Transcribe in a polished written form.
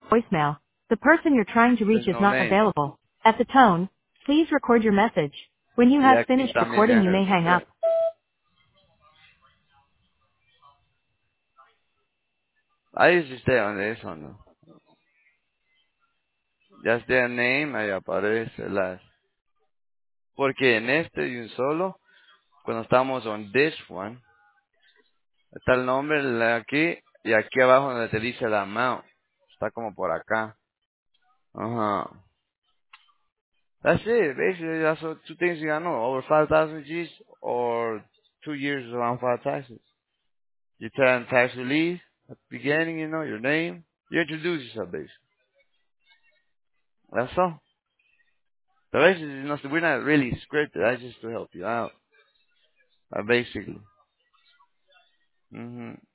voicemail. The person you're trying to reach There's is no not name. available. At the tone, please record your message. When you Y have aquí finished también recording, you deja may hang up. escribir. Ahí es usted donde es o no. Ya esté el name, ahí aparece las. Porque en este y un solo, cuando estamos on this one, está el nombre aquí y aquí abajo donde te dice la amount. Está como por acá. Ajá. That's it. Basically, that's what two things you gotta know. Over 5,000 G's or 2 years around 5 taxes. You turn tax relief at the beginning, your name. You introduce yourself, basically. That's all. The rest is, we're not really scripted. That's just to help you out. Basically.